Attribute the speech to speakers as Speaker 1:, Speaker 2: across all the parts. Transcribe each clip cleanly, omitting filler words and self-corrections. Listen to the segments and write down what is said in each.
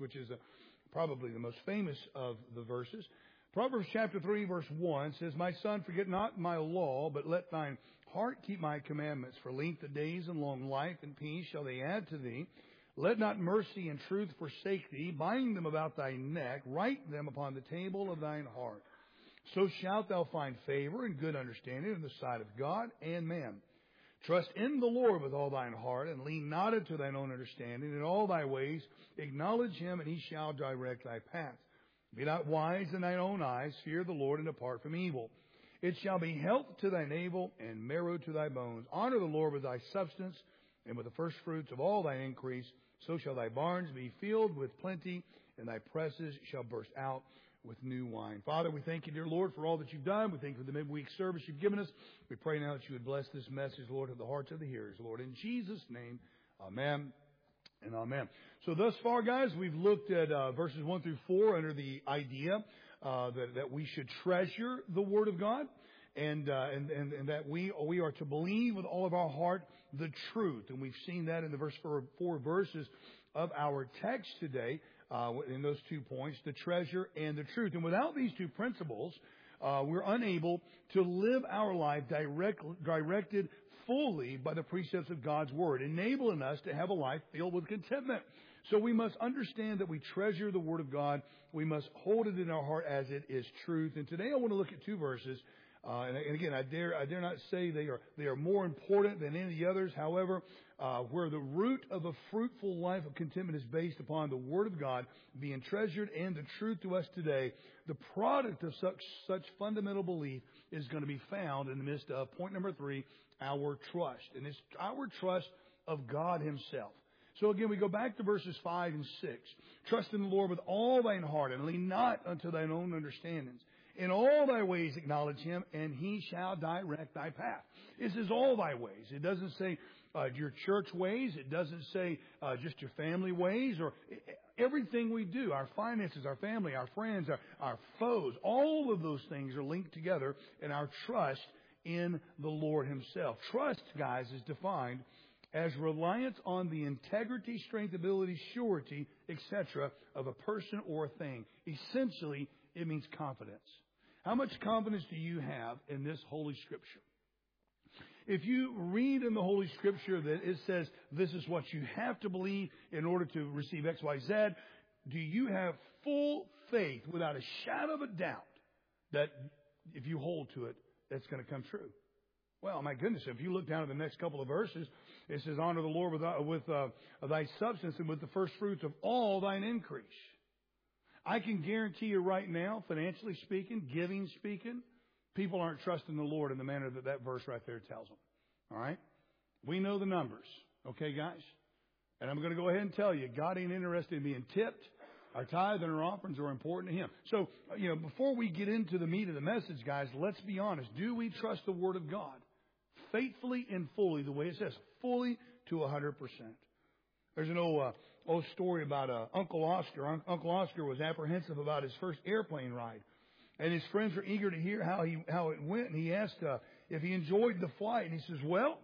Speaker 1: which is probably the most famous of the verses. Proverbs chapter 3, verse 1 says, My son, forget not my law, but let thine heart keep my commandments. For length of days and long life and peace shall they add to thee. Let not mercy and truth forsake thee. Bind them about thy neck. Write them upon the table of thine heart. So shalt thou find favor and good understanding in the sight of God and man. Trust in the Lord with all thine heart, and lean not unto thine own understanding. In all thy ways acknowledge him, and he shall direct thy path. Be not wise in thine own eyes. Fear the Lord, and depart from evil. It shall be health to thy navel, and marrow to thy bones. Honor the Lord with thy substance, and with the first fruits of all thy increase. So shall thy barns be filled with plenty, and thy presses shall burst out with new wine. Father, we thank you, dear Lord, for all that you've done. We thank you for the midweek service you've given us. We pray now that you would bless this message, Lord, of the hearts of the hearers. Lord, in Jesus' name, amen and amen. So thus far, guys, we've looked at verses 1 through 4 under the idea that we should treasure the Word of God, and that we are to believe with all of our heart the truth. And we've seen that in the four verses of our text today. In those 2 points, the treasure and the truth. And without these two principles, we're unable to live our life directed fully by the precepts of God's Word, enabling us to have a life filled with contentment. So we must understand that we treasure the Word of God. We must hold it in our heart as it is truth. And today I want to look at 2 verses. And again, I dare not say they are more important than any of the others. However, where the root of a fruitful life of contentment is based upon the Word of God being treasured and the truth to us today, the product of such fundamental belief is going to be found in the midst of point number 3, our trust. And it's our trust of God Himself. So again, we go back to verses 5 and 6. Trust in the Lord with all thine heart, and lean not unto thine own understandings. In all thy ways acknowledge Him, and He shall direct thy path. It says all thy ways. It doesn't say your church ways. It doesn't say just your family ways, or everything we do, our finances, our family, our friends, our foes. All of those things are linked together in our trust in the Lord Himself. Trust, guys, is defined as reliance on the integrity, strength, ability, surety, etc. of a person or a thing. Essentially, it means confidence. How much confidence do you have in this Holy Scripture? If you read in the Holy Scripture that it says this is what you have to believe in order to receive X, Y, Z, do you have full faith without a shadow of a doubt that if you hold to it, that's going to come true? Well, my goodness, if you look down at the next couple of verses, it says, honor the Lord with thy substance and with the first fruits of all thine increase. I can guarantee you right now, financially speaking, giving speaking, people aren't trusting the Lord in the manner that verse right there tells them. All right? We know the numbers. Okay, guys? And I'm going to go ahead and tell you, God ain't interested in being tipped. Our tithe and our offerings are important to Him. So, before we get into the meat of the message, guys, let's be honest. Do we trust the Word of God faithfully and fully, the way it says, fully to 100%? There's an old story about Uncle Oscar. Uncle Oscar was apprehensive about his first airplane ride. And his friends were eager to hear how it went. And he asked if he enjoyed the flight. And he says, well,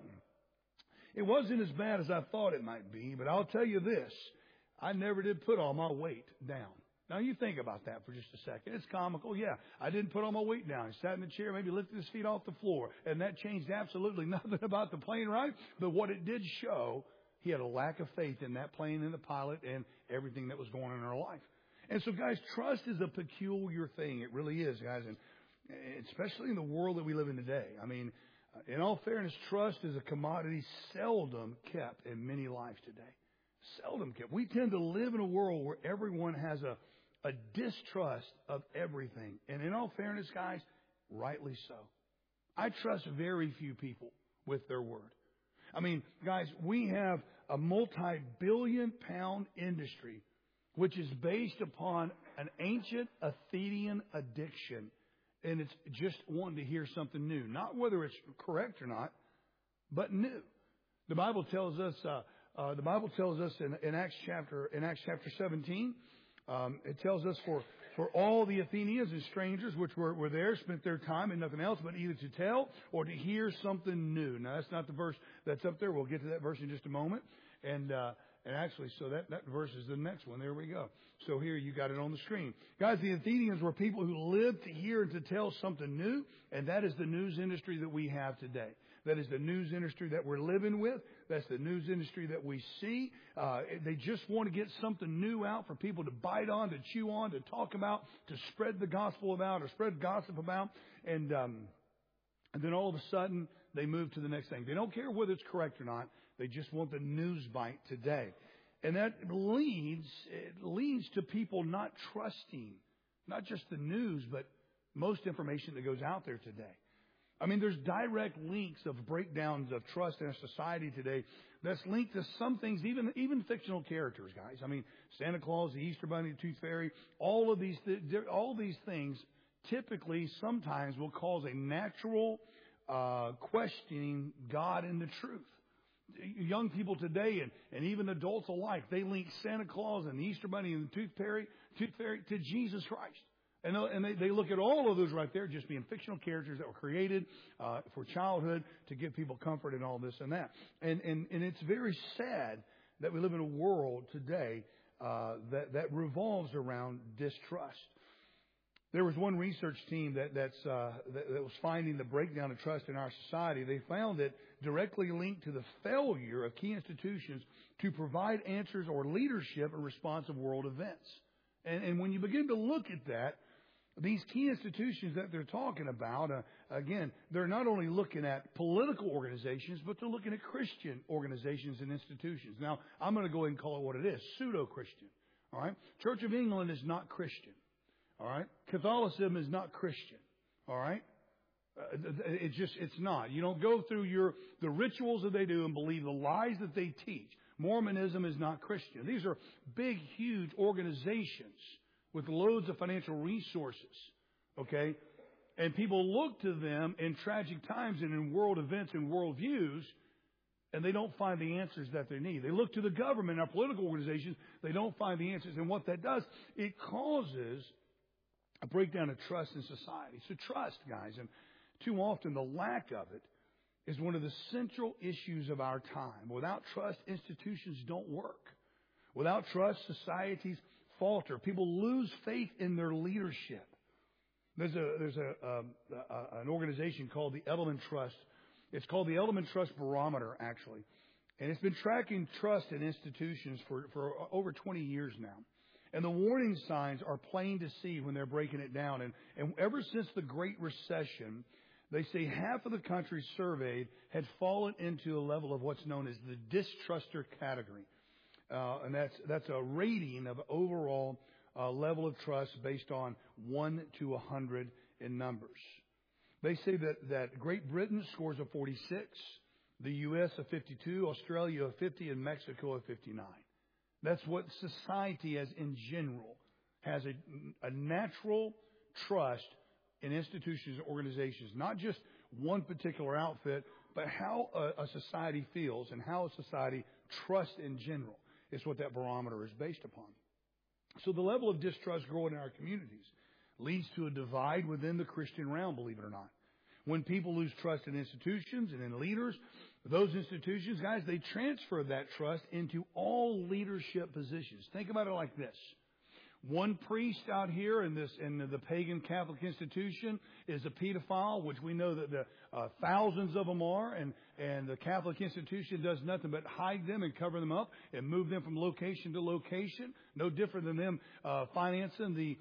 Speaker 1: it wasn't as bad as I thought it might be. But I'll tell you this, I never did put all my weight down. Now, you think about that for just a second. It's comical. Yeah, I didn't put all my weight down. He sat in the chair, maybe lifted his feet off the floor. And that changed absolutely nothing about the plane ride. But what it did show, he had a lack of faith in that plane and the pilot and everything that was going on in our life. And so, guys, trust is a peculiar thing. It really is, guys, and especially in the world that we live in today. I mean, in all fairness, trust is a commodity seldom kept in many lives today. Seldom kept. We tend to live in a world where everyone has a distrust of everything. And in all fairness, guys, rightly so. I trust very few people with their word. I mean, guys, we have a multi-billion-pound industry which is based upon an ancient Athenian addiction. And it's just wanting to hear something new. Not whether it's correct or not, but new. The Bible tells us in Acts chapter 17, it tells us for all the Athenians and strangers which were there, spent their time in nothing else but either to tell or to hear something new. Now, that's not the verse that's up there. We'll get to that verse in just a moment. And And actually, so that verse is the next one. There we go. So here you got it on the screen. Guys, the Athenians were people who lived to hear and to tell something new, and that is the news industry that we have today. That is the news industry that we're living with. That's the news industry that we see. They just want to get something new out for people to bite on, to chew on, to talk about, to spread the gospel about, or spread gossip about. And then all of a sudden, they move to the next thing. They don't care whether it's correct or not. They just want the news bite today. And that leads to people not trusting, not just the news, but most information that goes out there today. I mean, there's direct links of breakdowns of trust in our society today that's linked to some things, even fictional characters, guys. I mean, Santa Claus, the Easter Bunny, the Tooth Fairy, all these things typically sometimes will cause a natural questioning God and the truth. Young people today and even adults alike, they link Santa Claus and the Easter Bunny and the Tooth Fairy to Jesus Christ. And they look at all of those right there just being fictional characters that were created for childhood to give people comfort and all this and that. And it's very sad that we live in a world today that revolves around distrust. There was one research team that was finding the breakdown of trust in our society. They found it directly linked to the failure of key institutions to provide answers or leadership in response to world events. And when you begin to look at that, these key institutions that they're talking about, again, they're not only looking at political organizations, but they're looking at Christian organizations and institutions. Now, I'm going to go ahead and call it what it is, pseudo-Christian. All right? Church of England is not Christian. All right? Catholicism is not Christian. All right? It's not. You don't go through the rituals that they do and believe the lies that they teach. Mormonism is not Christian. These are big, huge organizations with loads of financial resources, okay? And people look to them in tragic times and in world events and world views, and they don't find the answers that they need. They look to the government, our political organizations, they don't find the answers. And what that does, it causes a breakdown of trust in society. So trust, guys, and too often the lack of it is one of the central issues of our time. Without trust, institutions don't work. Without trust, societies falter. People lose faith in their leadership. There's an organization called the Edelman Trust. It's called the Edelman Trust Barometer, actually. And it's been tracking trust in institutions for over 20 years now. And the warning signs are plain to see when they're breaking it down. And ever since the Great Recession, they say half of the countries surveyed had fallen into a level of what's known as the distruster category. And that's a rating of overall level of trust based on 1 to 100 in numbers. They say that Great Britain scores a 46, the U.S. a 52, Australia a 50, and Mexico a 59. That's what society as in general has a natural trust in institutions and organizations, not just one particular outfit, but how a society feels and how a society trusts in general is what that barometer is based upon. So the level of distrust growing in our communities leads to a divide within the Christian realm, believe it or not. When people lose trust in institutions and in leaders, those institutions, guys, they transfer that trust into all leadership positions. Think about it like this. One priest out here in the pagan Catholic institution is a pedophile, which we know that the thousands of them are, and the Catholic institution does nothing but hide them and cover them up and move them from location to location. No different than them financing the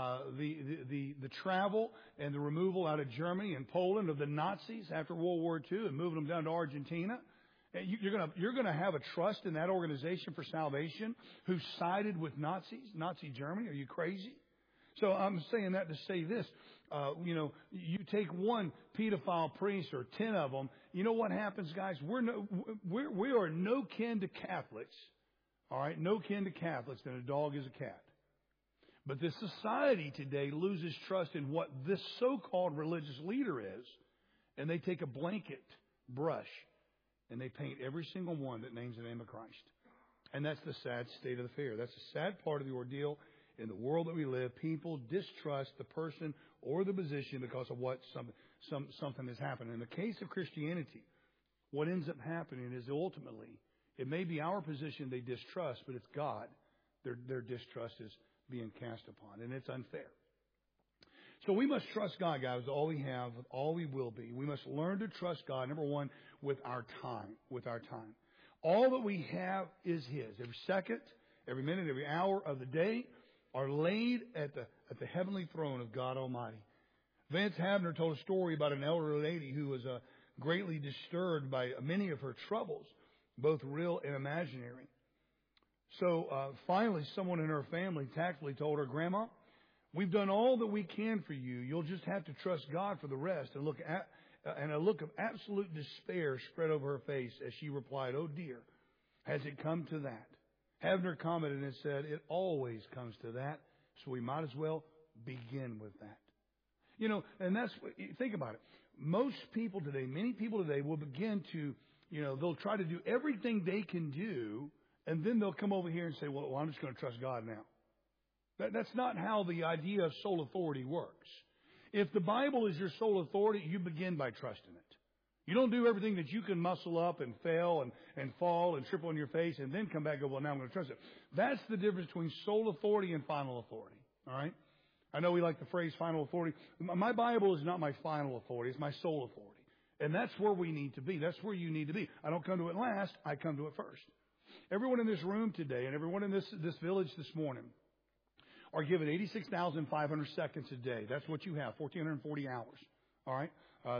Speaker 1: travel and the removal out of Germany and Poland of the Nazis after World War II and moving them down to Argentina. You're gonna have a trust in that organization for salvation who sided with Nazi Germany? Are you crazy? So I'm saying that to say this. You take one pedophile priest or 10 of them. You know what happens, guys? We are no kin to Catholics. All right, no kin to Catholics than a dog is a cat. But this society today loses trust in what this so-called religious leader is, and they take a blanket brush and they paint every single one that names the name of Christ. And that's the sad state of the affair. That's the sad part of the ordeal in the world that we live. People distrust the person or the position because of what something has happened. In the case of Christianity, what ends up happening is ultimately It may be our position they distrust, but it's God their distrust is being cast upon, and it's unfair. So we must trust God, guys, with all we have, with all we will be. We must learn to trust God, number one, with our time. All that we have is His. Every second, every minute, every hour of the day are laid at the heavenly throne of God Almighty. Vance Havner told a story about an elderly lady who was greatly disturbed by many of her troubles, both real and imaginary. So finally, someone in her family tactfully told her, "Grandma, we've done all that we can for you. You'll just have to trust God for the rest." And a look of absolute despair spread over her face as she replied, "Oh dear, has it come to that?" Havner commented and said, "It always comes to that, so we might as well begin with that." You know, and think about it. Most people today, many people today will begin to, they'll try to do everything they can do, and then they'll come over here and say, well, I'm just going to trust God now. That's not how the idea of sole authority works. If the Bible is your sole authority, you begin by trusting it. You don't do everything that you can muscle up and fail and fall and trip on your face and then come back and go, well, now I'm going to trust it. That's the difference between sole authority and final authority. All right? I know we like the phrase final authority. My Bible is not my final authority. It's my sole authority. And that's where we need to be. That's where you need to be. I don't come to it last. I come to it first. Everyone in this room today and everyone in this village this morning are given 86,500 seconds a day. That's what you have, 1,440 hours. All right?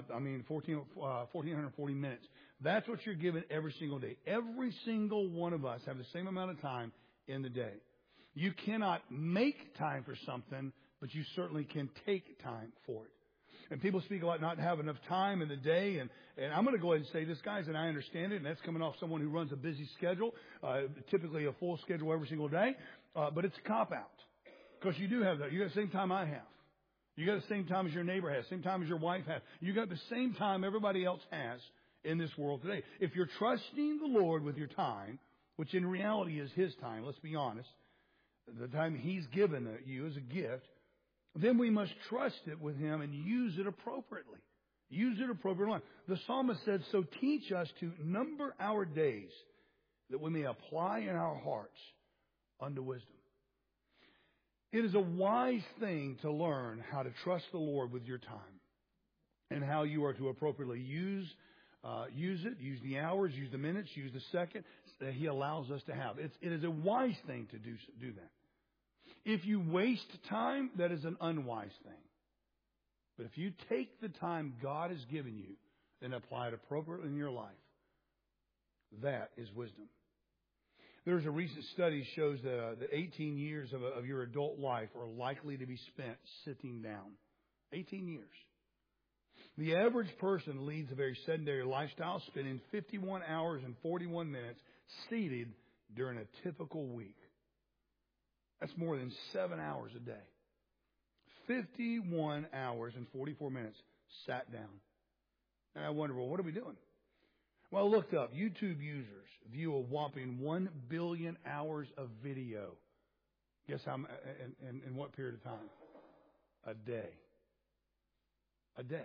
Speaker 1: 1,440 minutes. That's what you're given every single day. Every single one of us have the same amount of time in the day. You cannot make time for something, but you certainly can take time for it. And people speak about not having enough time in the day. And I'm going to go ahead and say this, guys, and I understand it. And that's coming off someone who runs a busy schedule, typically a full schedule every single day. But it's a cop-out. Because you do have that. You got the same time I have. You got the same time as your neighbor has, same time as your wife has. You got the same time everybody else has in this world today. If you're trusting the Lord with your time, which in reality is His time, let's be honest, the time He's given you as a gift, then we must trust it with Him and use it appropriately. Use it appropriately. The psalmist said, "So teach us to number our days, that we may apply in our hearts unto wisdom." It is a wise thing to learn how to trust the Lord with your time and how you are to appropriately use use the hours, use the minutes, use the second that He allows us to have. It is a wise thing to do that. If you waste time, that is an unwise thing. But if you take the time God has given you and apply it appropriately in your life, that is wisdom. There's a recent study shows that 18 years of your adult life are likely to be spent sitting down. 18 years. The average person leads a very sedentary lifestyle, spending 51 hours and 41 minutes seated during a typical week. That's more than 7 hours a day. 51 hours and 44 minutes sat down. And I wonder, well, what are we doing? Well, I looked up. YouTube users view a whopping 1 billion hours of video. Guess how? In what period of time? A day. A day.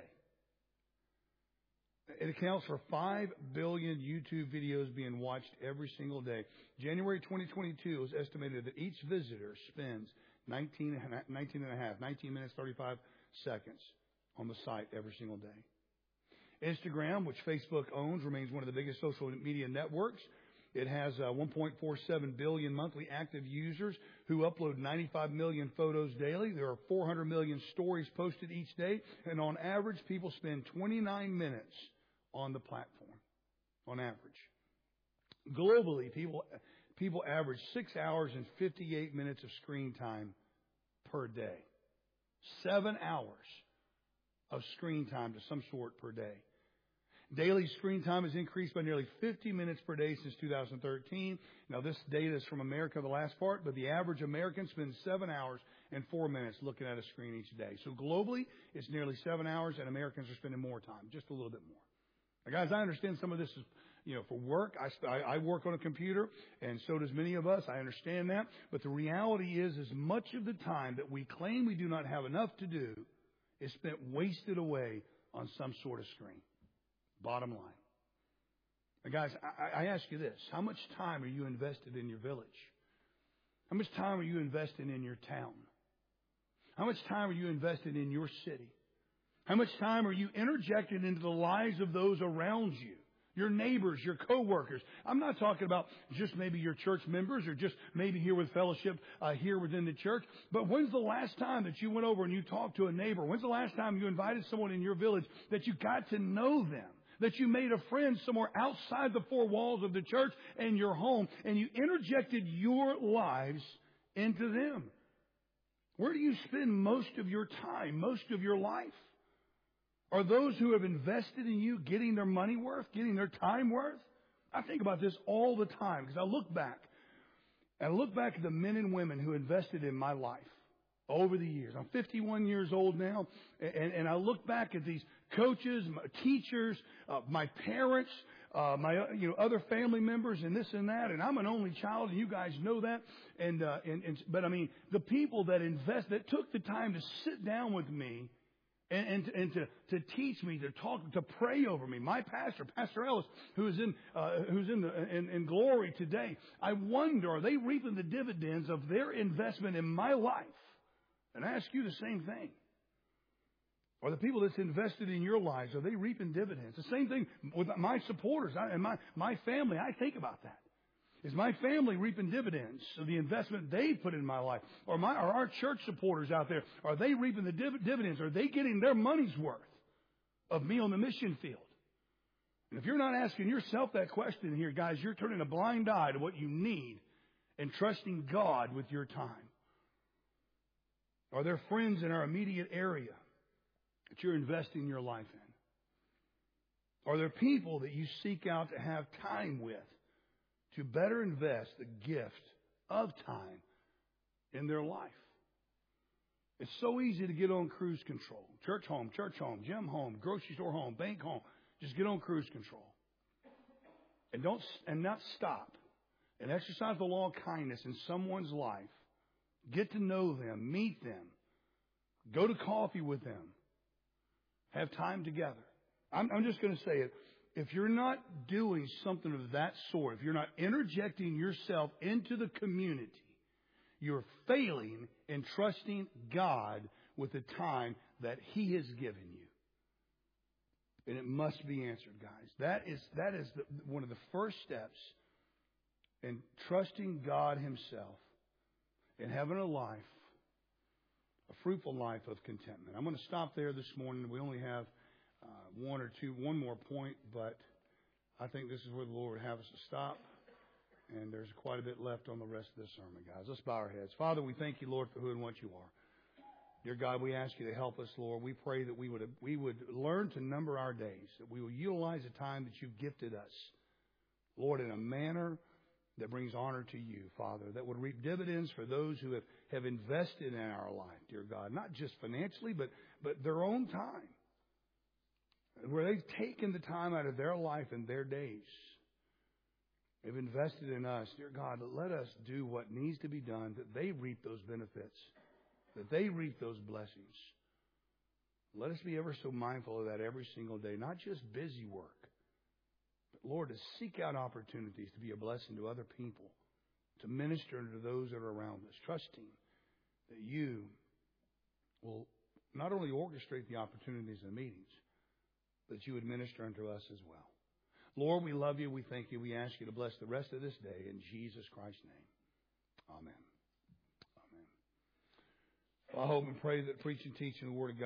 Speaker 1: It accounts for 5 billion YouTube videos being watched every single day. January 2022 was estimated that each visitor spends 19 minutes, 35 seconds on the site every single day. Instagram, which Facebook owns, remains one of the biggest social media networks. It has 1.47 billion monthly active users who upload 95 million photos daily. There are 400 million stories posted each day. And on average, people spend 29 minutes on the platform, on average. Globally, people average 6 hours and 58 minutes of screen time per day. 7 hours of screen time to some sort per day. Daily screen time has increased by nearly 50 minutes per day since 2013. Now, this data is from America, the last part, but the average American spends 7 hours and 4 minutes looking at a screen each day. So globally, it's nearly 7 hours, and Americans are spending more time, just a little bit more. Now, guys, I understand some of this is, for work. I work on a computer, and so does many of us. I understand that. But the reality is much of the time that we claim we do not have enough to do is spent wasted away on some sort of screen. Bottom line. Now, guys, I ask you this. How much time are you invested in your village? How much time are you invested in your town? How much time are you invested in your city? How much time are you interjected into the lives of those around you? Your neighbors, your coworkers. I'm not talking about just maybe your church members or just maybe here with fellowship here within the church. But when's the last time that you went over and you talked to a neighbor? When's the last time you invited someone in your village that you got to know them? That you made a friend somewhere outside the four walls of the church and your home, and you interjected your lives into them? Where do you spend most of your time, most of your life? Are those who have invested in you getting their money worth, getting their time worth? I think about this all the time because I look back at the men and women who invested in my life over the years. I'm 51 years old now, and I look back at these coaches, my teachers, my parents, my other family members, and this and that. And I'm an only child, and you guys know that. But I mean, the people that that took the time to sit down with me. And to teach me, to talk, to pray over me. My pastor, Pastor Ellis, who's in glory today. I wonder, are they reaping the dividends of their investment in my life? And I ask you the same thing. Are the people that's invested in your lives, are they reaping dividends? The same thing with my supporters and my family. I think about that. Is my family reaping dividends of the investment they put in my life? Or our church supporters out there, are they reaping the dividends? Are they getting their money's worth of me on the mission field? And if you're not asking yourself that question here, guys, you're turning a blind eye to what you need and trusting God with your time. Are there friends in our immediate area that you're investing your life in? Are there people that you seek out to have time with, to better invest the gift of time in their life? It's so easy to get on cruise control. Church home, gym home, grocery store home, bank home. Just get on cruise control. And not stop. And exercise the law of kindness in someone's life. Get to know them, meet them. Go to coffee with them. Have time together. I'm just going to say it. If you're not doing something of that sort, if you're not interjecting yourself into the community, you're failing in trusting God with the time that He has given you. And it must be answered, guys. That is one of the first steps in trusting God Himself and having a life, a fruitful life of contentment. I'm going to stop there this morning. We only have one more point, but I think this is where the Lord would have us to stop. And there's quite a bit left on the rest of this sermon, guys. Let's bow our heads. Father, we thank you, Lord, for who and what you are. Dear God, we ask you to help us, Lord. We pray that we would learn to number our days, that we will utilize the time that you've gifted us, Lord, in a manner that brings honor to you, Father, that would reap dividends for those who have invested in our life, dear God, not just financially, but their own time, where they've taken the time out of their life and their days. They've invested in us. Dear God, let us do what needs to be done, that they reap those benefits, that they reap those blessings. Let us be ever so mindful of that every single day, not just busy work, but, Lord, to seek out opportunities to be a blessing to other people, to minister to those that are around us, trusting that you will not only orchestrate the opportunities and meetings, that you would minister unto us as well. Lord, we love you. We thank you. We ask you to bless the rest of this day in Jesus Christ's name. Amen. Amen. Well, I hope and pray that preaching, teaching the Word of God